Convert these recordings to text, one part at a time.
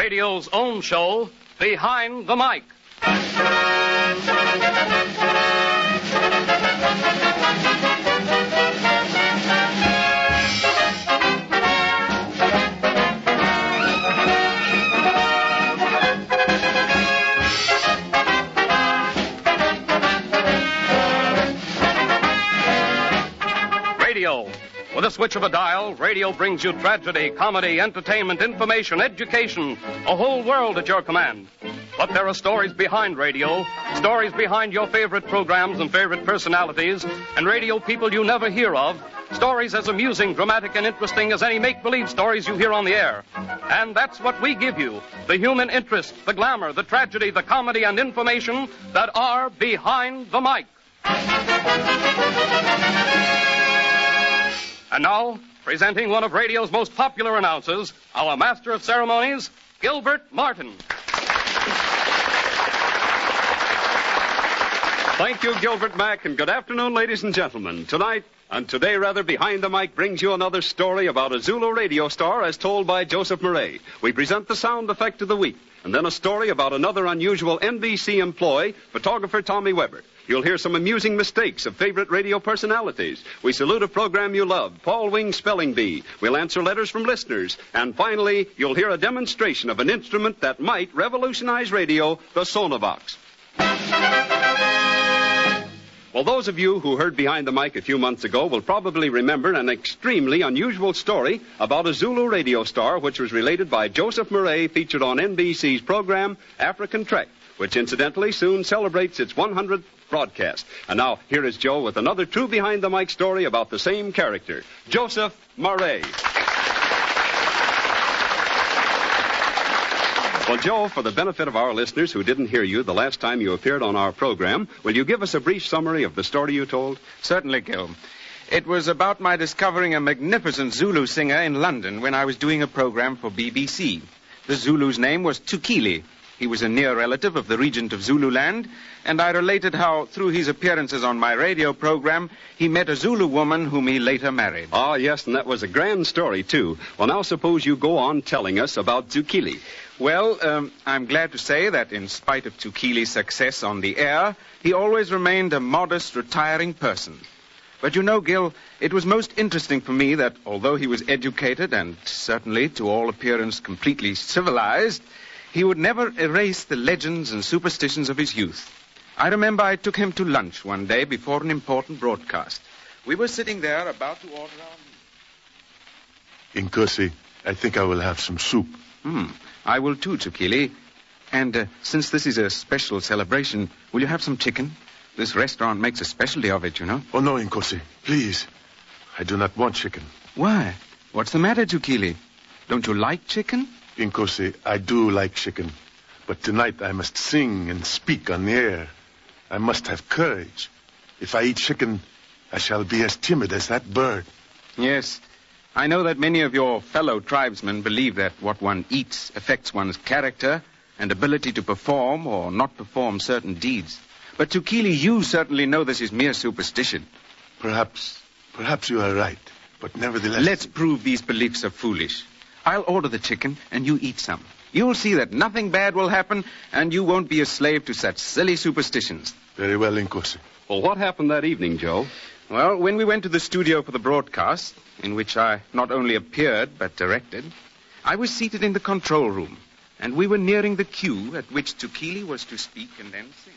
radio's own show, Behind the Mic. Radio. With a switch of a dial, radio brings you tragedy, comedy, entertainment, information, education, a whole world at your command. But there are stories behind radio, stories behind your favorite programs and favorite personalities, and radio people you never hear of, stories as amusing, dramatic, and interesting as any make-believe stories you hear on the air. And that's what we give you, the human interest, the glamour, the tragedy, the comedy, and information that are behind the mic. And now, presenting one of radio's most popular announcers, our master of ceremonies, Gilbert Martin. Thank you, Gilbert Mack, and good afternoon, ladies and gentlemen. Today, Behind the Mic brings you another story about a Zulu radio star as told by Joseph Murray. We present the sound effect of the week, and then a story about another unusual NBC employee, photographer Tommy Weber. You'll hear some amusing mistakes of favorite radio personalities. We salute a program you love, Paul Wing's Spelling Bee. We'll answer letters from listeners. And finally, you'll hear a demonstration of an instrument that might revolutionize radio, the Sonovox. Well, those of you who heard Behind the Mic a few months ago will probably remember an extremely unusual story about a Zulu radio star which was related by Joseph Murray, featured on NBC's program African Trek, which incidentally soon celebrates its 100th broadcast. And now, here is Joe with another true Behind the Mic story about the same character, Joseph Murray. Well, Joe, for the benefit of our listeners who didn't hear you the last time you appeared on our program, will you give us a brief summary of the story you told? Certainly, Gil. It was about my discovering a magnificent Zulu singer in London when I was doing a program for BBC. The Zulu's name was Tukile. He was a near relative of the regent of Zululand, and I related how, through his appearances on my radio program, he met a Zulu woman whom he later married. Ah, yes, and that was a grand story, too. Well, now suppose you go on telling us about Tukile. Well, I'm glad to say that in spite of Tukile's success on the air, he always remained a modest, retiring person. But you know, Gil, it was most interesting for me that although he was educated and certainly, to all appearance, completely civilized, he would never erase the legends and superstitions of his youth. I remember I took him to lunch one day before an important broadcast. We were sitting there about to order our... Nkosi, I think I will have some soup. I will too, Tukile. And since this is a special celebration, will you have some chicken? This restaurant makes a specialty of it, you know. Oh, no, Nkosi, please. I do not want chicken. Why? What's the matter, Tukile? Don't you like chicken? Nkosi, I do like chicken. But tonight I must sing and speak on the air. I must have courage. If I eat chicken, I shall be as timid as that bird. Yes. I know that many of your fellow tribesmen believe that what one eats affects one's character and ability to perform or not perform certain deeds. But Tukile, you certainly know this is mere superstition. Perhaps you are right. But nevertheless... Let's prove these beliefs are foolish. I'll order the chicken and you eat some. You'll see that nothing bad will happen and you won't be a slave to such silly superstitions. Very well, Nkosi. Well, what happened that evening, Joe? Well, when we went to the studio for the broadcast, in which I not only appeared but directed, I was seated in the control room, and we were nearing the cue at which Tukile was to speak and then sing.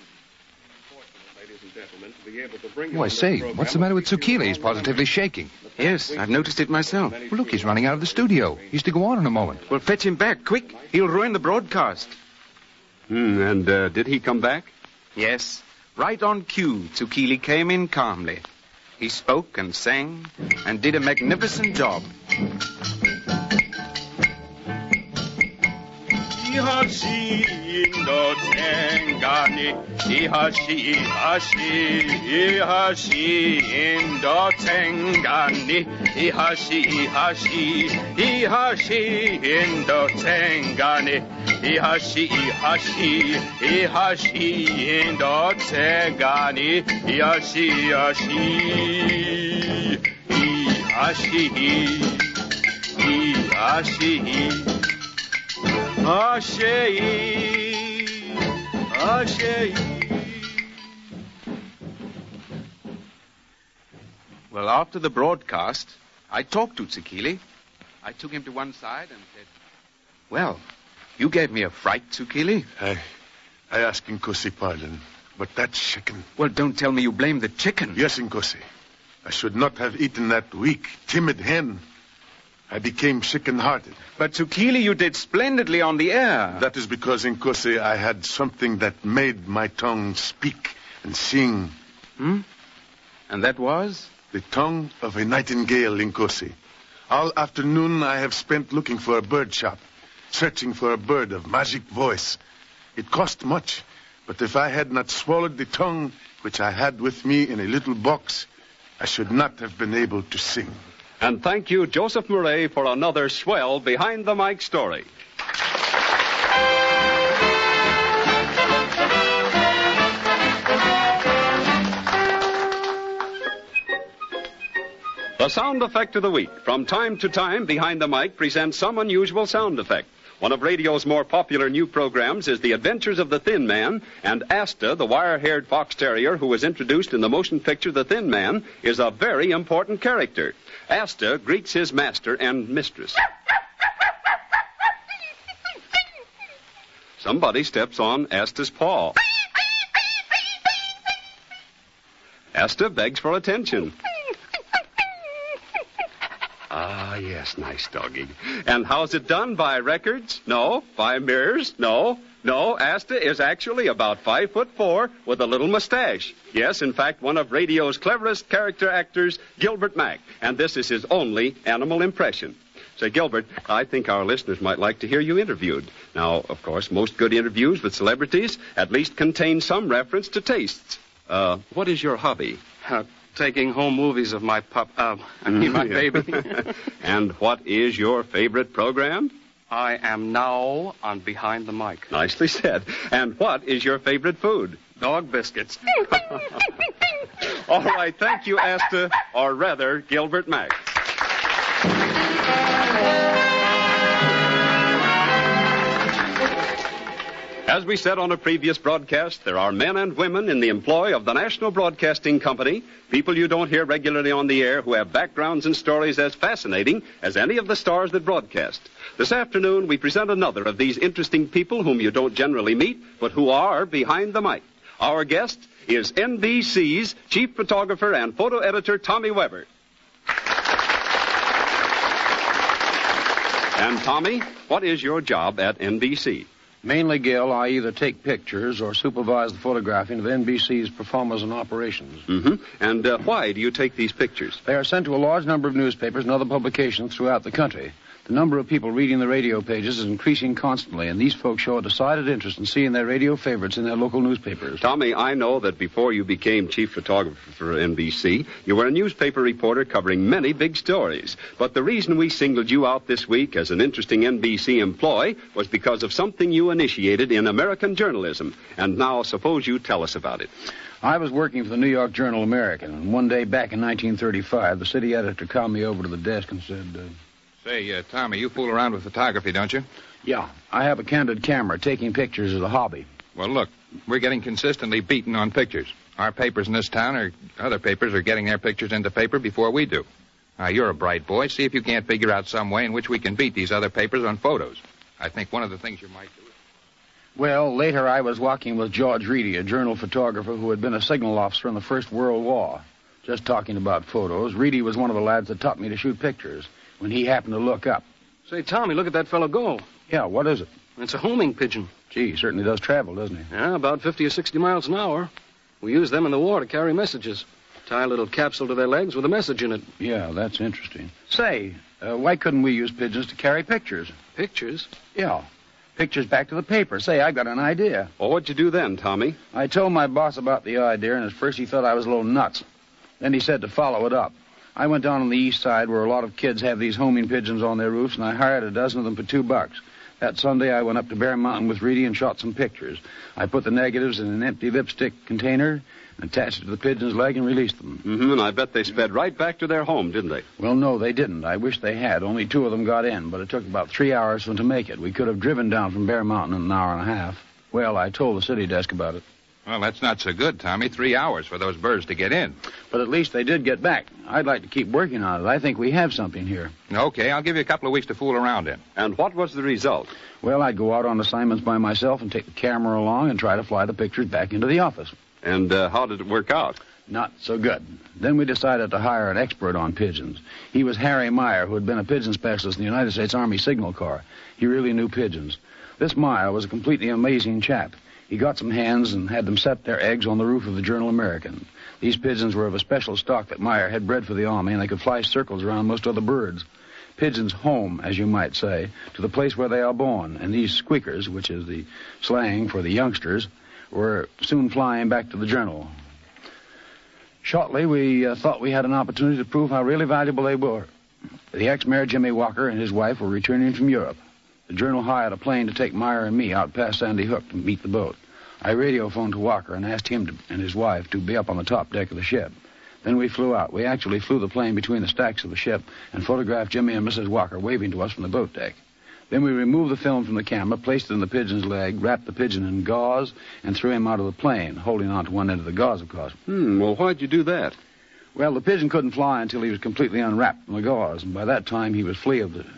Oh, I say, what's the matter with Tukile? He's positively shaking. Yes, I've noticed it myself. Well, look, he's running out of the studio. He's to go on in a moment. Well, fetch him back, quick. He'll ruin the broadcast. And did he come back? Yes. Right on cue, Tukile came in calmly. He spoke and sang and did a magnificent job. Ihashi indotengani, Ihashi, Ihashi indotengani, Ihashi, Ihashi indotengani, Ihashi, Ihashi indotengani, Ihashi, Ihashi. Well, after the broadcast, I talked to Tsukili. I took him to one side and said, "Well, you gave me a fright, Tsukili." I ask Nkosi pardon, but that chicken... Well, don't tell me you blame the chicken. Yes, Nkosi. I should not have eaten that weak, timid hen. I became chicken-hearted. But Tsukili, you did splendidly on the air. That is because, Nkosi, I had something that made my tongue speak and sing. And that was? The tongue of a nightingale, Nkosi. All afternoon I have spent looking for a bird shop, searching for a bird of magic voice. It cost much, but if I had not swallowed the tongue which I had with me in a little box, I should not have been able to sing. And thank you, Joseph Murray, for another swell Behind the Mic story. The sound effect of the week. From time to time, Behind the Mic presents some unusual sound effect. One of radio's more popular new programs is The Adventures of the Thin Man, and Asta, the wire-haired fox terrier who was introduced in the motion picture The Thin Man, is a very important character. Asta greets his master and mistress. Somebody steps on Asta's paw. Asta begs for attention. Ah, yes, nice doggy. And how's it done? By records? No. By mirrors? No. No, Asta is actually about 5'4" with a little mustache. Yes, in fact, one of radio's cleverest character actors, Gilbert Mack. And this is his only animal impression. Say, Gilbert, I think our listeners might like to hear you interviewed. Now, of course, most good interviews with celebrities at least contain some reference to tastes. What is your hobby? Taking home movies of my my baby. And what is your favorite program? I am now on Behind the Mic. Nicely said. And what is your favorite food? Dog biscuits. All right, thank you, Asta, or rather, Gilbert Mack. As we said on a previous broadcast, there are men and women in the employ of the National Broadcasting Company, people you don't hear regularly on the air who have backgrounds and stories as fascinating as any of the stars that broadcast. This afternoon, we present another of these interesting people whom you don't generally meet, but who are behind the mic. Our guest is NBC's chief photographer and photo editor, Tommy Weber. And Tommy, what is your job at NBC? Mainly, Gil, I either take pictures or supervise the photographing of NBC's performers and operations. Mm-hmm. And why do you take these pictures? They are sent to a large number of newspapers and other publications throughout the country. The number of people reading the radio pages is increasing constantly, and these folks show a decided interest in seeing their radio favorites in their local newspapers. Tommy, I know that before you became chief photographer for NBC, you were a newspaper reporter covering many big stories. But the reason we singled you out this week as an interesting NBC employee was because of something you initiated in American journalism. And now, suppose you tell us about it. I was working for the New York Journal American, and one day back in 1935, the city editor called me over to the desk and said... Say, Tommy, you fool around with photography, don't you? Yeah, I have a candid camera. Taking pictures is a hobby. Well, look, we're getting consistently beaten on pictures. Our papers in this town or other papers are getting their pictures into paper before we do. Now, you're a bright boy. See if you can't figure out some way in which we can beat these other papers on photos. I think one of the things you might do is... Well, later I was walking with George Reedy, a journal photographer who had been a signal officer in the First World War. Just talking about photos, Reedy was one of the lads that taught me to shoot pictures. When he happened to look up. Say, Tommy, look at that fellow go. Yeah, what is it? It's a homing pigeon. Gee, he certainly does travel, doesn't he? Yeah, about 50 or 60 miles an hour. We use them in the war to carry messages. Tie a little capsule to their legs with a message in it. Yeah, that's interesting. Say, why couldn't we use pigeons to carry pictures? Pictures? Yeah, pictures back to the paper. Say, I got an idea. Well, what'd you do then, Tommy? I told my boss about the idea, and at first he thought I was a little nuts. Then he said to follow it up. I went down on the east side where a lot of kids have these homing pigeons on their roofs, and I hired a dozen of them for $2. That Sunday, I went up to Bear Mountain with Reedy and shot some pictures. I put the negatives in an empty lipstick container, attached it to the pigeon's leg, and released them. And I bet they sped right back to their home, didn't they? Well, no, they didn't. I wish they had. Only 2 of them got in, but it took about 3 hours for them to make it. We could have driven down from Bear Mountain in an hour and a half. Well, I told the city desk about it. Well, that's not so good, Tommy. 3 hours for those birds to get in. But at least they did get back. I'd like to keep working on it. I think we have something here. Okay, I'll give you a couple of weeks to fool around in. And what was the result? Well, I'd go out on assignments by myself and take the camera along and try to fly the pictures back into the office. And how did it work out? Not so good. Then we decided to hire an expert on pigeons. He was Harry Meyer, who had been a pigeon specialist in the United States Army Signal Corps. He really knew pigeons. This Meyer was a completely amazing chap. He got some hens and had them set their eggs on the roof of the Journal-American. These pigeons were of a special stock that Meyer had bred for the Army, and they could fly circles around most other birds. Pigeons home, as you might say, to the place where they are born. And these squeakers, which is the slang for the youngsters, were soon flying back to the Journal. Shortly, we thought we had an opportunity to prove how really valuable they were. The ex-mayor Jimmy Walker and his wife were returning from Europe. The Journal hired a plane to take Meyer and me out past Sandy Hook to meet the boat. I radiophoned to Walker and asked him and his wife to be up on the top deck of the ship. Then we flew out. We actually flew the plane between the stacks of the ship and photographed Jimmy and Mrs. Walker waving to us from the boat deck. Then we removed the film from the camera, placed it in the pigeon's leg, wrapped the pigeon in gauze, and threw him out of the plane, holding on to one end of the gauze, of course. Well, why'd you do that? Well, the pigeon couldn't fly until he was completely unwrapped from the gauze, and by that time he was free of the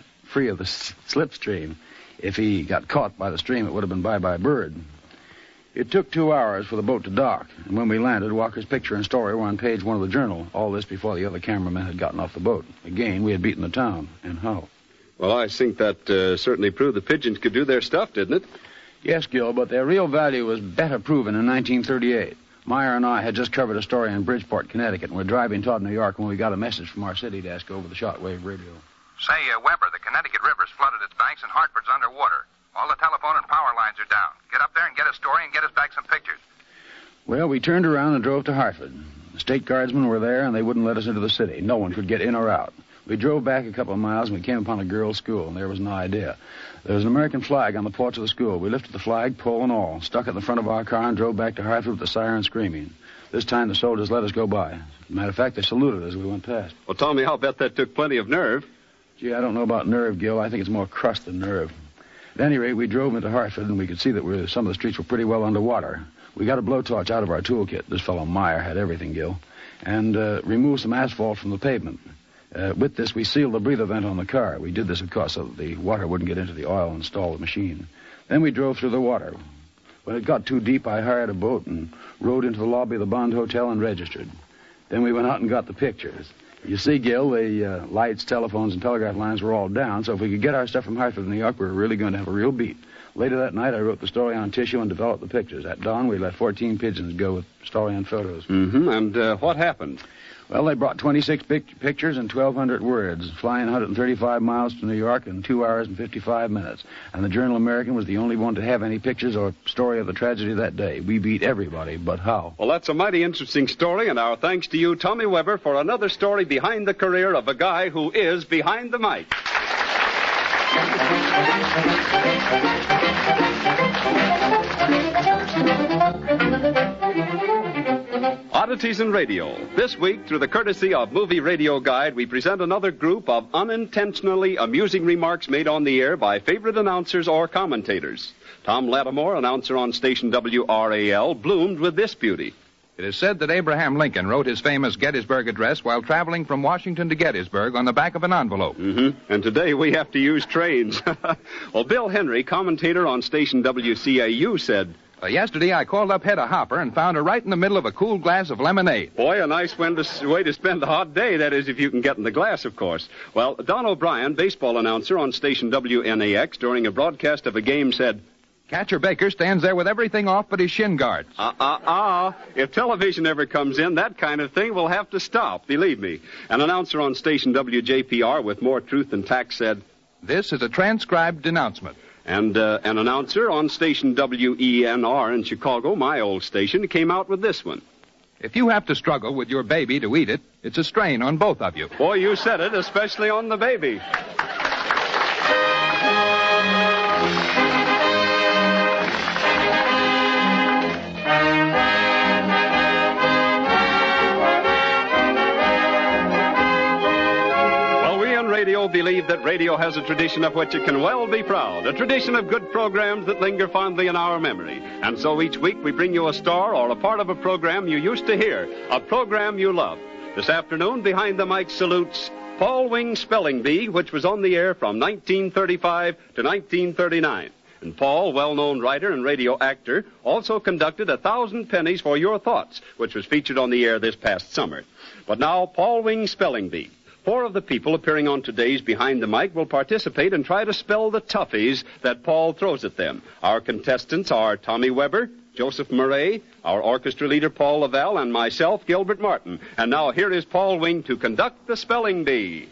slipstream. If he got caught by the stream, it would have been bye-bye bird. It took 2 hours for the boat to dock, and when we landed, Walker's picture and story were on page 1 of the Journal. All this before the other cameramen had gotten off the boat. Again, we had beaten the town. And how? Well, I think that certainly proved the pigeons could do their stuff, didn't it? Yes, Gil, but their real value was better proven in 1938. Meyer and I had just covered a story in Bridgeport, Connecticut, and we're driving toward New York when we got a message from our city desk over the shortwave radio. Say, Weber, the Connecticut River's flooded its banks and Hartford's underwater. All the telephone and power lines are down. Get up there and get a story and get us back some pictures. Well, we turned around and drove to Hartford. The state guardsmen were there, and they wouldn't let us into the city. No one could get in or out. We drove back a couple of miles, and we came upon a girls' school, and there was no idea. There was an American flag on the porch of the school. We lifted the flag, pole and all, stuck it in the front of our car, and drove back to Hartford with the siren screaming. This time the soldiers let us go by. As a matter of fact, they saluted as we went past. Well, Tommy, I'll bet that took plenty of nerve. Gee, I don't know about nerve, Gil. I think it's more crust than nerve. At any rate, we drove into Hartford, and we could see that some of the streets were pretty well underwater. We got a blowtorch out of our toolkit. This fellow Meyer had everything, Gil. And removed some asphalt from the pavement. With this, we sealed the breather vent on the car. We did this, of course, so that the water wouldn't get into the oil and stall the machine. Then we drove through the water. When it got too deep, I hired a boat and rode into the lobby of the Bond Hotel and registered. Then we went out and got the pictures. You see, Gil, the lights, telephones, and telegraph lines were all down, so if we could get our stuff from Hartford to New York, we were really going to have a real beat. Later that night, I wrote the story on tissue and developed the pictures. At dawn, we let 14 pigeons go with story and photos. And what happened? Well, they brought 26 pictures and 1,200 words, flying 135 miles to New York in 2 hours and 55 minutes. And the Journal-American was the only one to have any pictures or story of the tragedy that day. We beat everybody, but how? Well, that's a mighty interesting story, and our thanks to you, Tommy Weber, for another story behind the career of a guy who is behind the mic. Oddities in Radio. This week, through the courtesy of Movie Radio Guide, we present another group of unintentionally amusing remarks made on the air by favorite announcers or commentators. Tom Lattimore, announcer on station WRAL, bloomed with this beauty. It is said that Abraham Lincoln wrote his famous Gettysburg Address while traveling from Washington to Gettysburg on the back of an envelope. And today we have to use trains. Well, Bill Henry, commentator on station WCAU, said, Yesterday, I called up Hedda Hopper and found her right in the middle of a cool glass of lemonade. Boy, a nice way to spend a hot day. That is, if you can get in the glass, of course. Well, Don O'Brien, baseball announcer on station WNAX, during a broadcast of a game, said, Catcher Baker stands there with everything off but his shin guards. If television ever comes in, that kind of thing will have to stop, believe me. An announcer on station WJPR with more truth than tact said, This is a transcribed denouncement. And an announcer on station WENR in Chicago, my old station, came out with this one. If you have to struggle with your baby to eat it, it's a strain on both of you. Boy, you said it, especially on the baby. believe that radio has a tradition of which it can well be proud, a tradition of good programs that linger fondly in our memory. And so each week we bring you a star or a part of a program you used to hear, a program you love. This afternoon, Behind the Mic salutes Paul Wing Spelling Bee, which was on the air from 1935 to 1939. And Paul, well-known writer and radio actor, also conducted 1,000 Pennies for Your Thoughts, which was featured on the air this past summer. But now, Paul Wing Spelling Bee. 4 of the people appearing on today's Behind the Mic will participate and try to spell the toughies that Paul throws at them. Our contestants are Tommy Weber, Joseph Murray, our orchestra leader Paul Lavelle, and myself, Gilbert Martin. And now here is Paul Wing to conduct the Spelling Bee.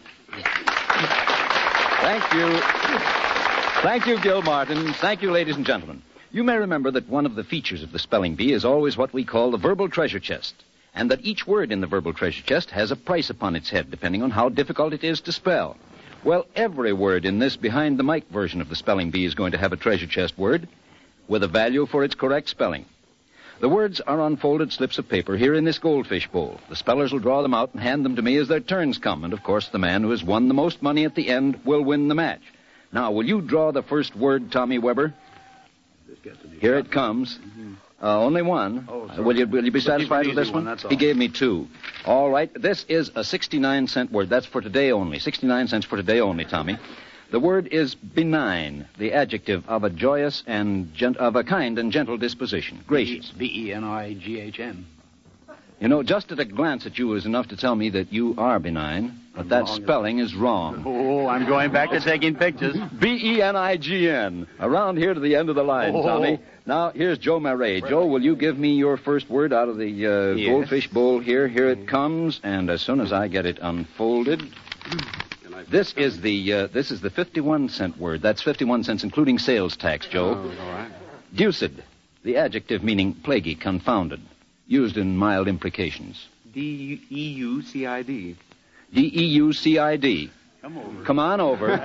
Thank you. Thank you, Gil Martin. Thank you, ladies and gentlemen. You may remember that one of the features of the spelling bee is always what we call the verbal treasure chest, and that each word in the verbal treasure chest has a price upon its head, depending on how difficult it is to spell. Well, every word in this Behind the Mic version of the spelling bee is going to have a treasure chest word with a value for its correct spelling. The words are on folded slips of paper here in this goldfish bowl. The spellers will draw them out and hand them to me as their turns come, and of course the man who has won the most money at the end will win the match. Now, will you draw the first word, Tommy Weber? Here it comes. Only one. Will you be satisfied with this one? That's all. He gave me 2. All right. This is a 69-cent word. That's for today only. 69 cents for today only, Tommy. The word is benign, the adjective of a joyous and of a kind and gentle disposition. Gracious. Benighn. You know, just at a glance at you is enough to tell me that you are benign, but that spelling is wrong. Oh, I'm going back to taking pictures. Benign. Around here to the end of the line, Tommy. Now, here's Joe Murray. Joe, will you give me your first word out of the goldfish bowl here? Here it comes, and as soon as I get it unfolded... This is the 51-cent word. That's 51 cents, including sales tax, Joe. All right. Deuced, the adjective meaning plaguey, confounded, used in mild imprecations. D-E-U-C-I-D. D-E-U-C-I-D. Come on over.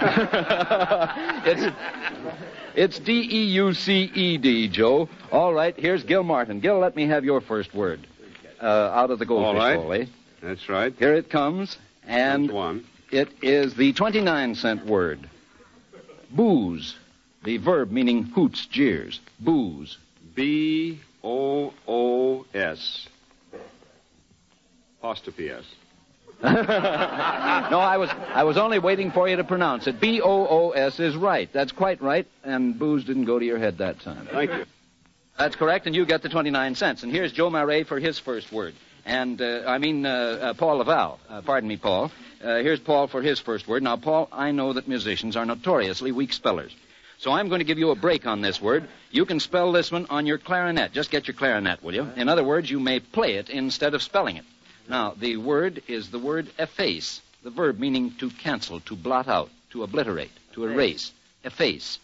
It's D-E-U-C-E-D, Joe. All right, here's Gil Martin. Gil, let me have your first word out of the goldfish bowl, eh? That's right. Here it comes, and one. It is the 29-cent word. Booze, the verb meaning hoots, jeers. Booze. B-O-O-S. Apostrophe S. No, I was only waiting for you to pronounce it. B-O-O-S is right. That's quite right, and booze didn't go to your head that time. Thank you. That's correct, and you get the 29 cents. And here's Joe Murray for his first word. And, Paul Lavelle. Pardon me, Paul. Here's Paul for his first word. Now, Paul, I know that musicians are notoriously weak spellers. So I'm going to give you a break on this word. You can spell this one on your clarinet. Just get your clarinet, will you? In other words, you may play it instead of spelling it. Now, the word is the word efface, the verb meaning to cancel, to blot out, to obliterate, to erase. Efface.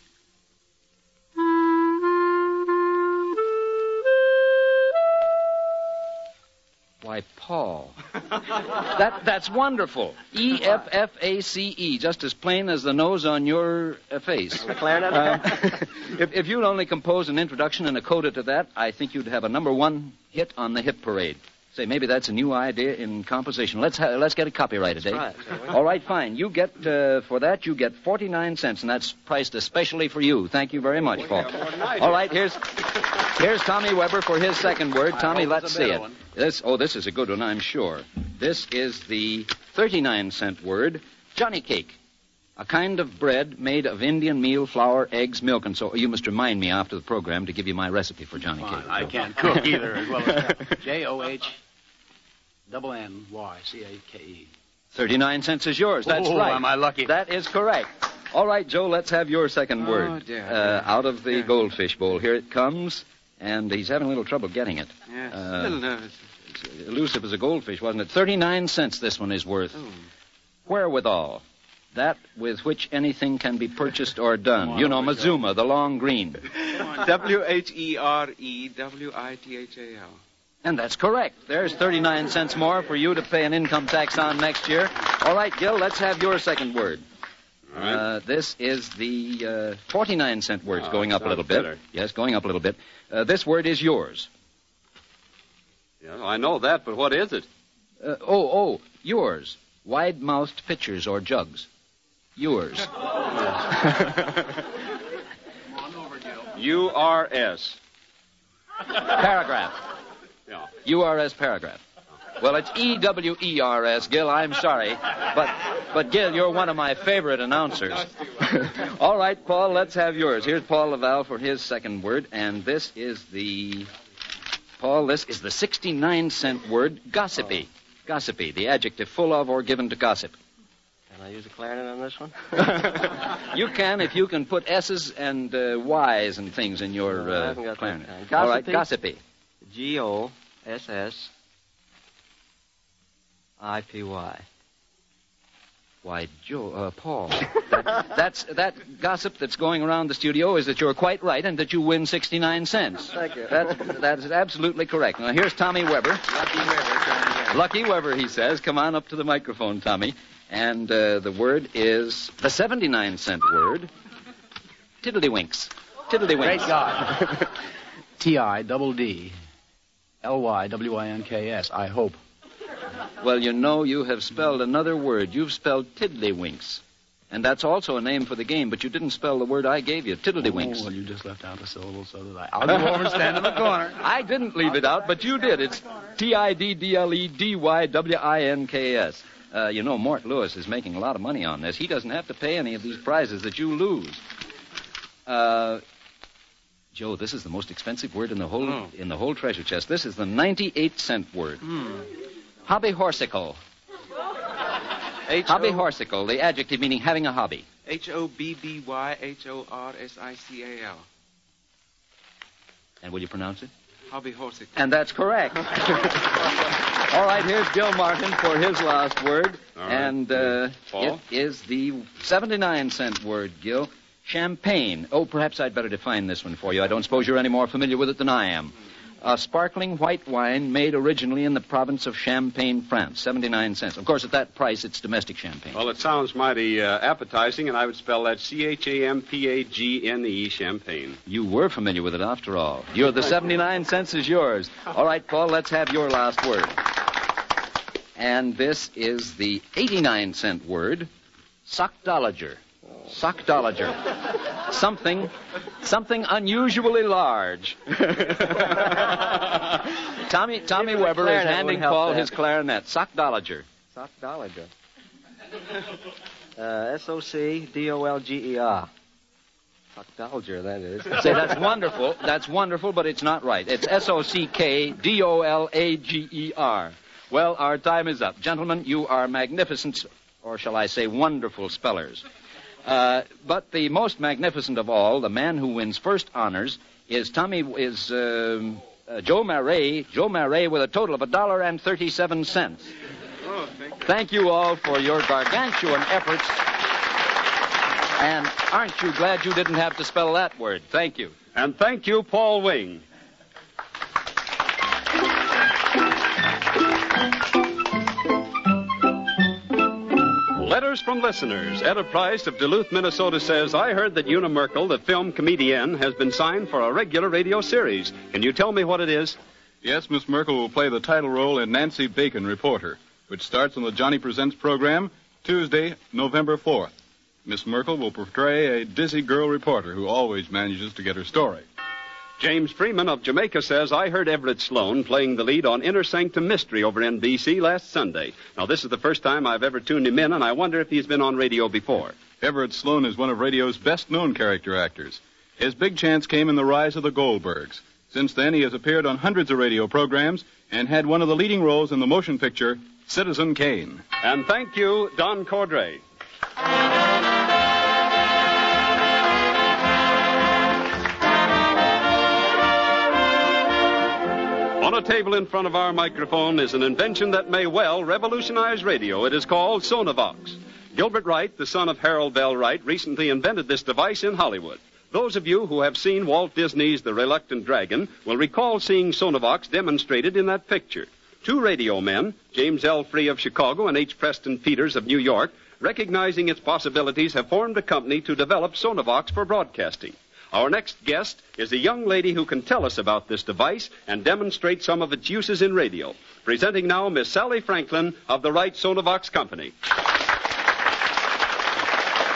Why, Paul. That's wonderful. E-F-F-A-C-E, just as plain as the nose on your face. The clarinet? If you'd only compose an introduction and a coda to that, I think you'd have a #1 hit on the hit parade. Say, maybe that's a new idea in composition. Let's get it copyrighted, eh? All right, fine. You get, for that, you get 49 cents, and that's priced especially for you. Thank you very much, Paul. All right, here's Tommy Weber for his second word. Tommy, let's see it. This is a good one, I'm sure. This is the 39-cent word, Johnny cake. A kind of bread made of Indian meal, flour, eggs, milk, and so... You must remind me after the program to give you my recipe for Johnny cake. I can't cook either as well as Johnnnycake. 39 cents is yours. That's right. Am I lucky? That is correct. All right, Joe, let's have your second word. Dear. Out of the goldfish bowl. Here it comes, and he's having a little trouble getting it. Yes, a little nervous. It's elusive as a goldfish, wasn't it? 39 cents this one is worth. Oh. Wherewithal. That with which anything can be purchased or done. You know, Mazuma, the long green. W-H-E-R-E-W-I-T-H-A-L. And that's correct. There's 39 cents more for you to pay an income tax on next year. All right, Gil, let's have your second word. All right. This is the 49-cent word. Going up a little bit. Better. Yes, going up a little bit. This word is yours. Yeah, I know that, but what is it? Yours. Wide-mouthed pitchers or jugs. Yours. URS. Paragraph. Yeah. URS paragraph. Well, it's EWERS, Gil. I'm sorry. But Gil, you're one of my favorite announcers. All right, Paul, let's have yours. Here's Paul Laval for his second word, and this is the 69-cent word, gossipy. Gossipy, the adjective full of or given to gossip. Can I use a clarinet on this one? You can if you can put S's and Y's and things in your I haven't got clarinet. that. All right, gossipy. GOSSIPY. Why, Paul, that gossip that's going around the studio is that you're quite right and that you win 69 cents. Thank you. That's absolutely correct. Now, here's Tommy Weber. Lucky Weber, he says. Come on up to the microphone, Tommy. And the word is the 79-cent word, tiddlywinks. Tiddlywinks. Great God. TIDDLYWINKS, I hope. Well, you know, you have spelled another word. You've spelled tiddlywinks. And that's also a name for the game, but you didn't spell the word I gave you, tiddlywinks. Oh, well, you just left out a syllable, so did I. I'll go over and stand in the corner. I didn't leave it out, but you did. It's TIDDLEDYWINKS. You know, Mort Lewis is making a lot of money on this. He doesn't have to pay any of these prizes that you lose. Joe, this is the most expensive word in the whole treasure chest. This is the 98-cent word. Hobbyhorsical. Hobbyhorsical, the adjective meaning having a hobby. HOBBYHORSICAL. And will you pronounce it? Hobbyhorsical. And that's correct. All right, here's Gil Martin for his last word. All right. And Paul? it is the 79-cent word, Gil. Champagne. Oh, perhaps I'd better define this one for you. I don't suppose you're any more familiar with it than I am. A sparkling white wine made originally in the province of Champagne, France. 79 cents. Of course, at that price, it's domestic champagne. Well, it sounds mighty appetizing, and I would spell that CHAMPAGNE, champagne. You were familiar with it after all. The 79 cents is yours. All right, Paul, let's have your last word. And this is the 89-cent word, sockdolager. Sockdolager. Something unusually large. Tommy Weber is handing Paul his clarinet. Sockdolager. Sockdolager. SOCDOLGER. Sockdolager, that is. Say, that's wonderful. That's wonderful, but it's not right. It's SOCKDOLAGER. Well, our time is up. Gentlemen, you are magnificent, or shall I say wonderful spellers. But the most magnificent of all, the man who wins first honors, is Joe Marais. Joe Marais with a total of $1.37. Oh, Thank you all for your gargantuan efforts. And aren't you glad you didn't have to spell that word? Thank you. And thank you, Paul Wing. Letters from listeners. Etta Price of Duluth, Minnesota says, I heard that Una Merkel, the film comedienne, has been signed for a regular radio series. Can you tell me what it is? Yes, Miss Merkel will play the title role in Nancy Bacon, Reporter, which starts on the Johnny Presents program Tuesday, November 4th. Miss Merkel will portray a dizzy girl reporter who always manages to get her story. James Freeman of Jamaica says, I heard Everett Sloan playing the lead on Inner Sanctum Mystery over NBC last Sunday. Now, this is the first time I've ever tuned him in, and I wonder if he's been on radio before. Everett Sloan is one of radio's best-known character actors. His big chance came in The Rise of the Goldbergs. Since then, he has appeared on hundreds of radio programs and had one of the leading roles in the motion picture Citizen Kane. And thank you, Don Cordray. On a table in front of our microphone is an invention that may well revolutionize radio. It is called Sonavox. Gilbert Wright, the son of Harold Bell Wright, recently invented this device in Hollywood. Those of you who have seen Walt Disney's The Reluctant Dragon will recall seeing Sonavox demonstrated in that picture. Two radio men, James L. Free of Chicago and H. Preston Peters of New York, recognizing its possibilities, have formed a company to develop Sonavox for broadcasting. Our next guest is a young lady who can tell us about this device and demonstrate some of its uses in radio. Presenting now Miss Sally Franklin of the Wright Sonavox Company.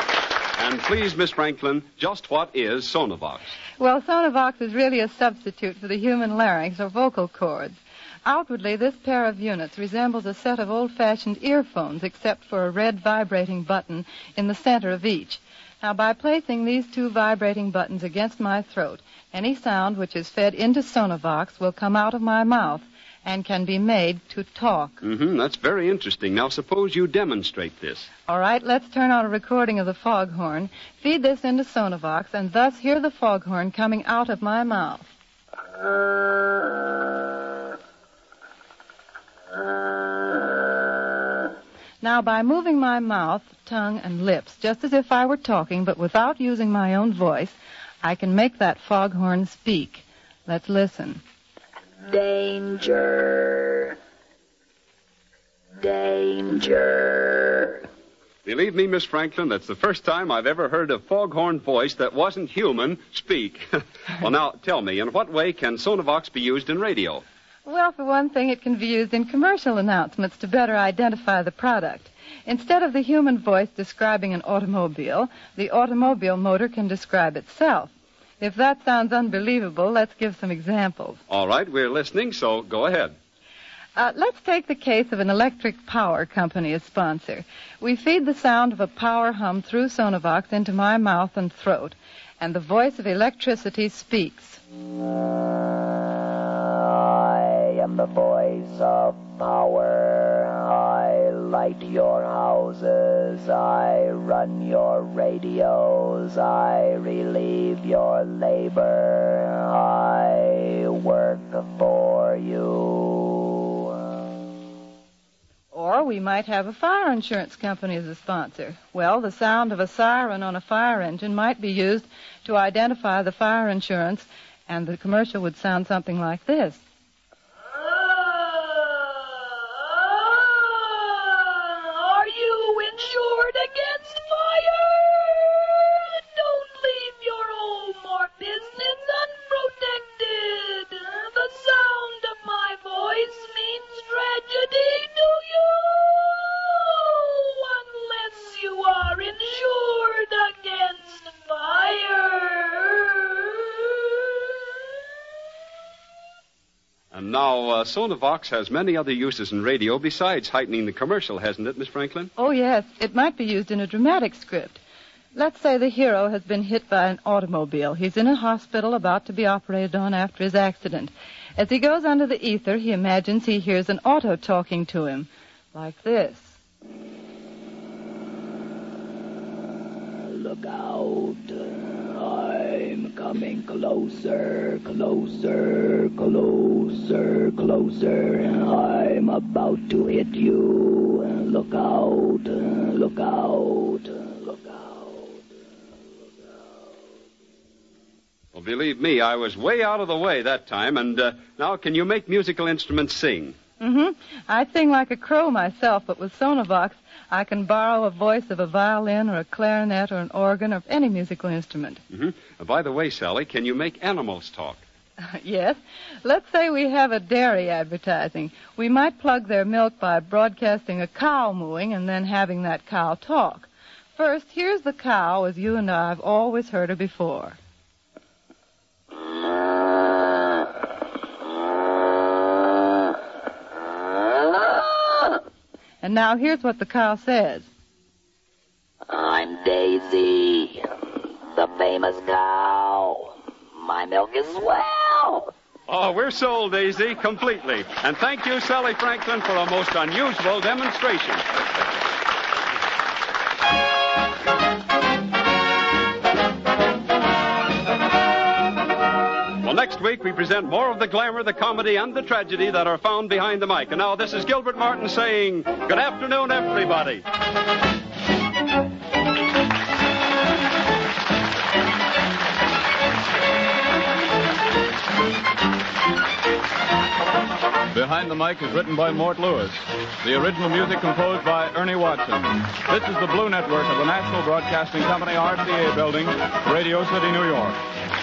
And please, Miss Franklin, just what is Sonovox? Well, Sonovox is really a substitute for the human larynx or vocal cords. Outwardly, this pair of units resembles a set of old-fashioned earphones, except for a red vibrating button in the center of each. Now, by placing these two vibrating buttons against my throat, any sound which is fed into Sonovox will come out of my mouth and can be made to talk. That's very interesting. Now, suppose you demonstrate this. All right, let's turn on a recording of the foghorn, feed this into Sonovox, and thus hear the foghorn coming out of my mouth. Now, by moving my mouth, tongue, and lips, just as if I were talking, but without using my own voice, I can make that foghorn speak. Let's listen. Danger. Danger. Believe me, Miss Franklin, that's the first time I've ever heard a foghorn voice that wasn't human speak. Well, now, tell me, in what way can Sonovox be used in radio? Well, for one thing, it can be used in commercial announcements to better identify the product. Instead of the human voice describing an automobile, the automobile motor can describe itself. If that sounds unbelievable, let's give some examples. All right, we're listening, so go ahead. Let's take the case of an electric power company as sponsor. We feed the sound of a power hum through Sonovox into my mouth and throat, and the voice of electricity speaks. I am the voice of power. I light your houses. I run your radios. I relieve your labor. I work for you. Or we might have a fire insurance company as a sponsor. Well, the sound of a siren on a fire engine might be used to identify the fire insurance, and the commercial would sound something like this. Are you insured against fire? Don't leave your home or business unprotected. The sound of my voice means tragedy to you unless you are insured against fire. And now, Sonovox has many other uses in radio besides heightening the commercial, hasn't it, Miss Franklin? Oh, yes. It might be used in a dramatic script. Let's say the hero has been hit by an automobile. He's in a hospital about to be operated on after his accident. As he goes under the ether, he imagines he hears an auto talking to him, like this. Look out. I'm coming closer, closer, closer, closer. I'm about to hit you. Look out, look out, look out. Well, believe me, I was way out of the way that time. And now, can you make musical instruments sing? I sing like a crow myself, but with Sonovox, I can borrow a voice of a violin or a clarinet or an organ or any musical instrument. By the way, Sally, can you make animals talk? Yes. Let's say we have a dairy advertising. We might plug their milk by broadcasting a cow mooing and then having that cow talk. First, here's the cow as you and I have always heard her before. And now here's what the cow says. I'm Daisy, the famous cow. My milk is swell. Oh, we're sold, Daisy, completely. And thank you, Sally Franklin, for a most unusual demonstration. Well, next week we present more of the glamour, the comedy, and the tragedy that are found behind the mic. And now this is Gilbert Martin saying, good afternoon, everybody. Behind the Mic is written by Mort Lewis. The original music composed by Ernie Watson. This is the Blue Network of the National Broadcasting Company, RCA Building, Radio City, New York.